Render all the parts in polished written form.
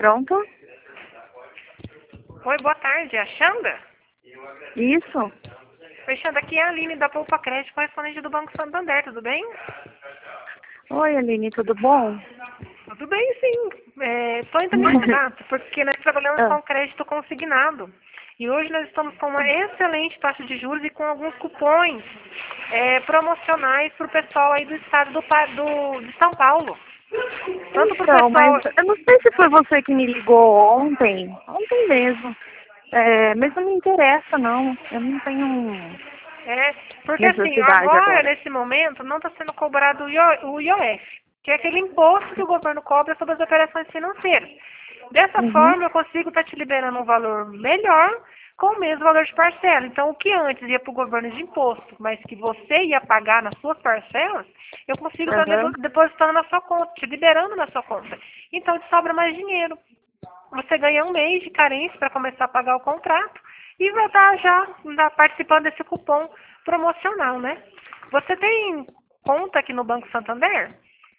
Pronto? Oi, boa tarde. É a Xanda? Isso. Oi, Xanda, aqui é a Aline da Poupa Crédito, correspondente do Banco Santander, tudo bem? Oi, Aline, tudo bom? Tudo bem, sim. Estou entrando em contato porque nós trabalhamos Ah, com crédito consignado. E hoje nós estamos com uma excelente taxa de juros e com alguns cupons promocionais para o pessoal aí do estado de São Paulo. Tanto para o então, mas pessoal. eu não sei se foi você que me ligou ontem. Ontem mesmo. Mas não me interessa, não. Eu não tenho Porque assim, necessidade agora, agora. nesse momento, não está sendo cobrado o IOF, que é aquele imposto que o governo cobra sobre as operações financeiras. Dessa Uhum. forma, eu consigo estar te liberando um valor melhor com o mesmo valor de parcela. Então, o que antes ia para o governo de imposto, mas que você ia pagar nas suas parcelas, eu consigo estar Aham. depositando na sua conta, te liberando na sua conta. Então, te sobra mais dinheiro. Você ganha um mês de carência para começar a pagar o contrato e vai estar já participando desse cupom promocional, né? Você tem conta aqui no Banco Santander?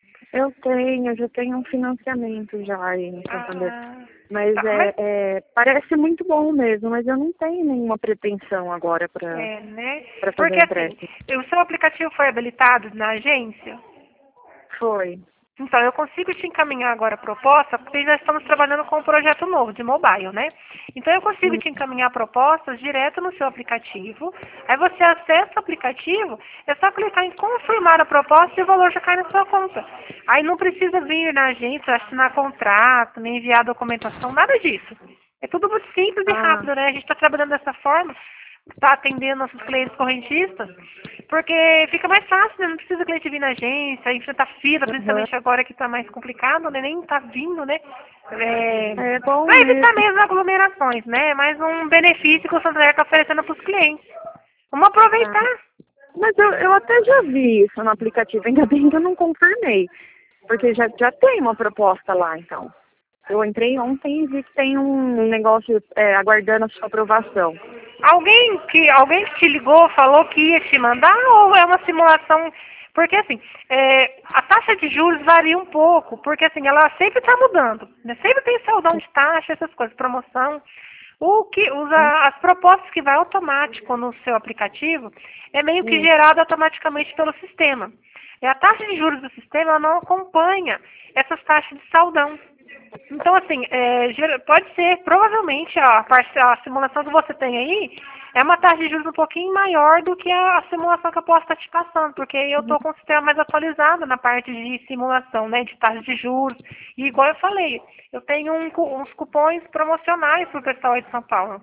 Eu já tenho um financiamento já aí no Santander. Ah, Mas tá. Mas, parece muito bom mesmo, mas eu não tenho nenhuma pretensão agora né? para fazer Porque um assim, empréstimo. o seu aplicativo foi habilitado na agência? Foi. Então, eu consigo te encaminhar agora a proposta, porque nós estamos trabalhando com um projeto novo de mobile, né? Então, eu consigo Hum. te encaminhar propostas direto no seu aplicativo. Aí você acessa o aplicativo, é só clicar em confirmar a proposta e o valor já cai na sua conta. Aí não precisa vir na agência, assinar contrato, nem enviar documentação, nada disso. É tudo muito simples e Ah, rápido, né? A gente está trabalhando dessa forma, está atendendo nossos clientes correntistas, porque fica mais fácil, né? Não precisa o cliente vir na agência, enfrentar fila, aham. principalmente agora que está mais complicado, né? Nem está vindo, né? É bom Para evitar mesmo. mesmo aglomerações, né? É mais um benefício que o Santander está oferecendo para os clientes. Vamos Ah, aproveitar. mas eu até já vi isso no aplicativo, ainda bem que eu não confirmei. Porque já tem uma proposta lá, então. Eu entrei ontem e vi que tem um negócio aguardando a sua aprovação. Alguém que te ligou, falou que ia te mandar ou é uma simulação? Porque assim, a taxa de juros varia um pouco, porque assim, ela sempre está mudando, né? Sempre tem saldão de taxa, essas coisas, promoção. O que as propostas que vai automático no seu aplicativo é meio que Hum, gerado automaticamente pelo sistema. E a taxa de juros do sistema ela não acompanha essas taxas de saldão. Então, assim, pode ser, provavelmente, a simulação que você tem aí é uma taxa de juros um pouquinho maior do que a simulação que eu posso estar te passando, porque eu estou com o sistema mais atualizado na parte de simulação, né, de taxa de juros. E igual eu falei, eu tenho uns cupons promocionais para o pessoal aí de São Paulo.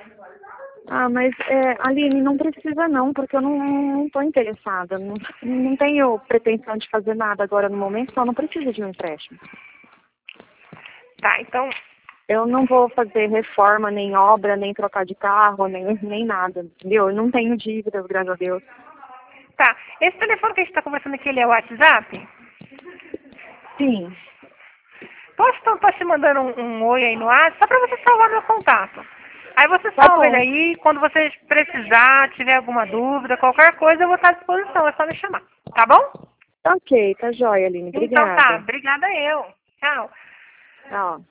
mas Aline, não precisa não, porque eu não estou interessada. Não tenho pretensão de fazer nada agora no momento, então não precisa de um empréstimo. Tá, então, Eu não vou fazer reforma, nem obra, nem trocar de carro, nem nada, entendeu? Eu não tenho dívida, graças a Deus. tá. Esse telefone que a gente está conversando aqui, ele é o WhatsApp? Sim, Posso então estar te mandando um oi aí no WhatsApp, só para você salvar meu contato. Aí você tá salva ele bom. aí, quando você precisar, tiver alguma dúvida, qualquer coisa, eu vou estar à disposição, é só me chamar. Tá bom? Tá ok, tá jóia, Aline. Então tá, Obrigada. obrigada eu. Tchau. Ó.